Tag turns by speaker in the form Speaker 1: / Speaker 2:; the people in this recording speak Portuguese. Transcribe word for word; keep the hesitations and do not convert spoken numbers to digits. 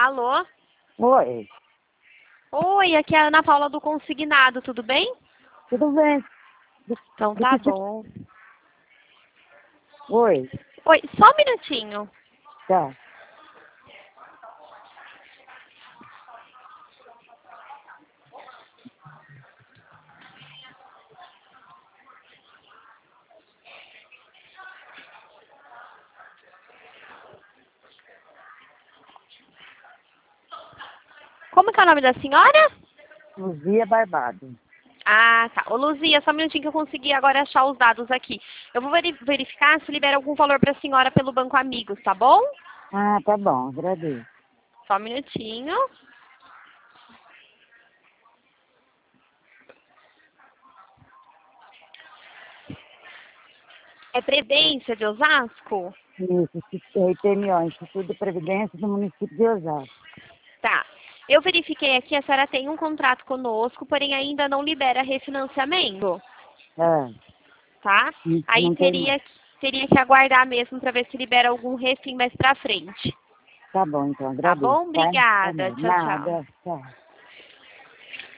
Speaker 1: Alô?
Speaker 2: Oi,
Speaker 1: Oi, aqui é a Ana Paula do Consignado, tudo bem?
Speaker 2: tudo bem? Do-
Speaker 1: Então
Speaker 2: do
Speaker 1: tá
Speaker 2: que se-
Speaker 1: bom.
Speaker 2: Oi,
Speaker 1: Oi, só um minutinho.
Speaker 2: tá.
Speaker 1: Como que é o nome da senhora?
Speaker 2: Luzia Barbado.
Speaker 1: Ah, tá. Ô, Luzia, só um minutinho que eu consegui agora achar os dados aqui. Eu vou veri- verificar se libera algum valor pra senhora pelo Banco Amigos, tá bom?
Speaker 2: Ah, tá bom, agradeço.
Speaker 1: Só um minutinho. É Previdência de Osasco?
Speaker 2: Isso, I P M O, Instituto de Previdência do município de Osasco.
Speaker 1: Tá. Eu verifiquei aqui, a senhora tem um contrato conosco, porém ainda não libera refinanciamento,
Speaker 2: Ah,
Speaker 1: tá?
Speaker 2: isso
Speaker 1: Aí
Speaker 2: não tem
Speaker 1: teria,
Speaker 2: mais.
Speaker 1: teria que aguardar mesmo para ver se libera algum refim mais pra frente.
Speaker 2: Tá bom, então,
Speaker 1: Tá
Speaker 2: agradeço,
Speaker 1: bom?
Speaker 2: tá? Tá
Speaker 1: Obrigada.
Speaker 2: bom,
Speaker 1: Tchau, tchau.
Speaker 2: nada, tchau.